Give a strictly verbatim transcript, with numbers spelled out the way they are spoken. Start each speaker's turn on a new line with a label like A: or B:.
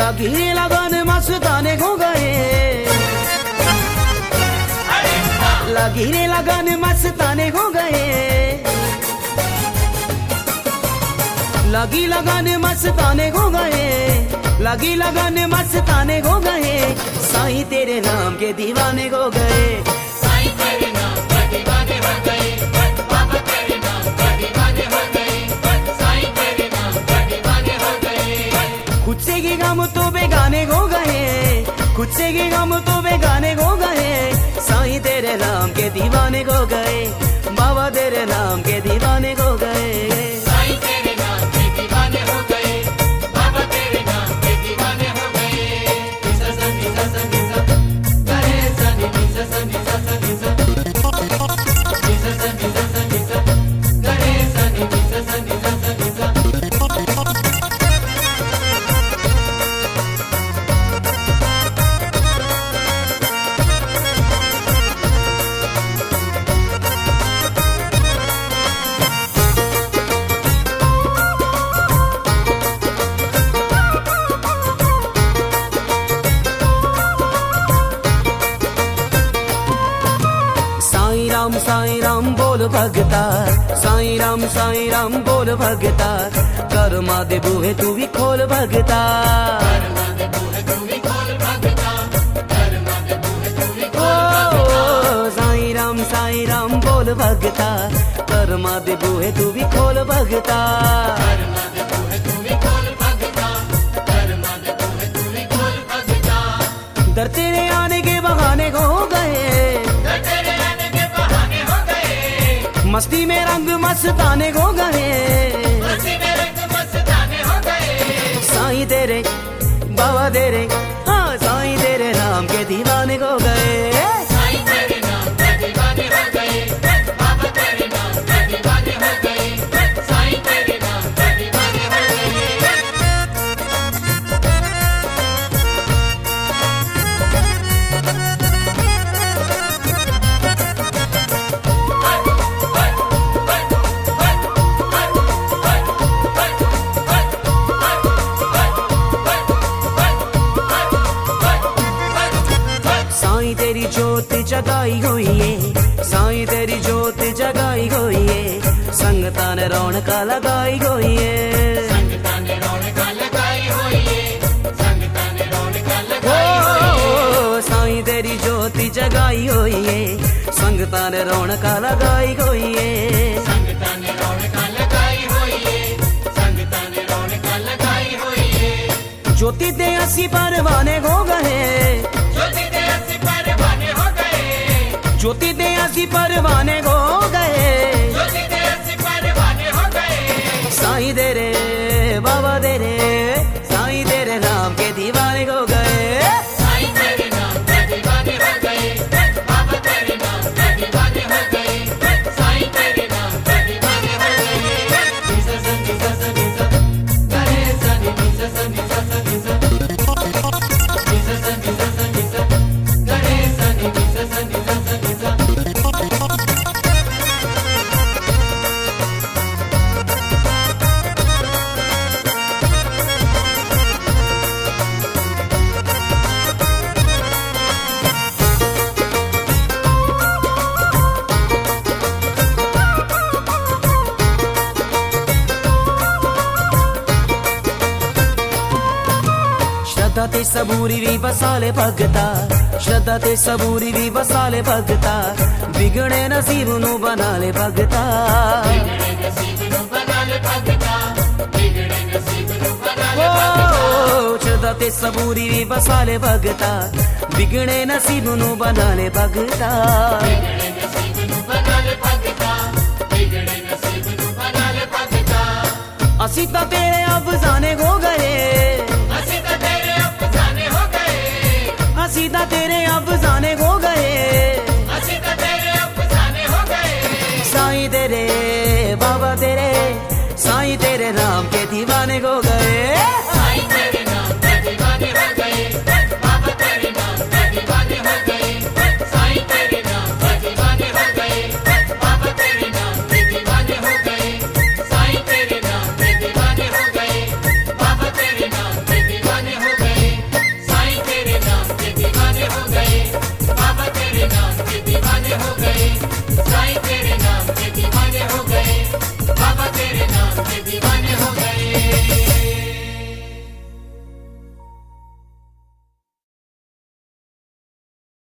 A: लगी रे लगन मस्ताने हो गए, लगी रे लगन मस्ताने हो गए, लगी लगन मस्ताने हो गए, लगी लगन मस्ताने हो गए, साईं तेरे नाम के दीवाने हो गए,
B: साईं तेरे नाम के दीवाने हो गए, बाबा तेरे नाम के दीवाने हो गए, साईं तेरे नाम के दीवाने हो गए।
A: खुद से के गम तो बेगाने हो गए, खुद से के गम तो बेगाने हो गए, साईं तेरे नाम के दीवाने हो गए, बाबा तेरे नाम के दीवाने हो गए,
B: साईं तेरे नाम के दीवाने हो गए, बाबा तेरे नाम के दीवाने हो गए। निसा सा निसा सा निसा करे सा निसा सा निसा सा निसा निसा सा निसा सा निसा करे सा निसा सा निसा सा निसा।
A: राम साईं राम बोल भगता, साईं राम साईं राम बोल भगता, कर्मा दे बूहे तू भी खोल भगता,
B: कर्मा दे बूहे तू भी खोल भगता, कर्मा दे बूहे तू भी खोल भगता।
A: साईं राम साईं राम बोल भगता, कर्मा दे बूहे तू भी खोल भगता,
B: कर्मा दे बूहे तू भी खोल भगता, कर्मा दे बूहे तू भी खोल भगता।
A: दर तेरे आने के बहाने हो गए,
B: दर तेरे आने के बहाने हो गए,
A: मस्ती में रंग मस्ताने हो गए,
B: मस्ती में रंग मस्ताने हो गए।
A: साईं तेरे बाबा तेरे, हाँ साईं तेरे नाम के दीवाने हो गए,
B: साईं तेरे नाम के दीवाने हो गए, बाबा तेरे नाम के दीवाने हो गए, साईं तेरे नाम के दीवाने हो गए।
A: साईं तेरी जोत जगाई हुई है, साईं तेरी जोत जगाई हुई है, संगतां ने रौनका लगाई हुई है,
B: संगतां ने रौनका लगाई हुई है, संगतां ने रौनका लगाई हुई है।
A: ओ साईं तेरी जोत जगाई हुई है, संगतां ने रौनका लगाई हुई है,
B: संगतां ने रौनका लगाई हुई है, संगतां ने रौनका लगाई हुई है।
A: ज्योति दे असी परवाने हो गए,
B: ज्योति दे असी परवाने हो गए,
A: ज्योति दे असी परवाने हो गए,
B: ज्योति दे असी परवाने हो गए।
A: साईं तेरे बाबा तेरे, साईं तेरे नाम के दीवाने हो गए,
B: साईं तेरे नाम के दीवाने हो गए, बाबा तेरे नाम के दीवाने हो गए, साईं तेरे नाम के दीवाने हो गए। निसा सा निसा सा निसा करे सा निसा सा निसा सा निसा निसा सा निसा सा निसा करे सा निसा सा निसा सा निसा।
A: श्रद्धा ते सबूरी भी बसाले भगता, श्रद्धा ते सबूरी भी बसाले भगता, बिगड़े नसीब नू बना ले भगता,
B: बिगड़े नसीब नू बना ले भगता, बिगड़े नसीब नू बना ले भगता।
A: ओ श्रद्धा ते सबूरी भी बसाले भगता, बिगड़े नसीब नू बना ले भगता,
B: बिगड़े नसीब नू बना ले भगता, बिगड़े नसीब नू बना ले भगता।
A: असी तो तेरे अफसाने हो गए,
B: असी तो तेरे अफसाने हो गए,
A: असी तो तेरे अफसाने हो गए,
B: असी तो तेरे अफसाने हो गए।
A: साईं तेरे बाबा तेरे, साईं तेरे नाम के दीवाने हो गए।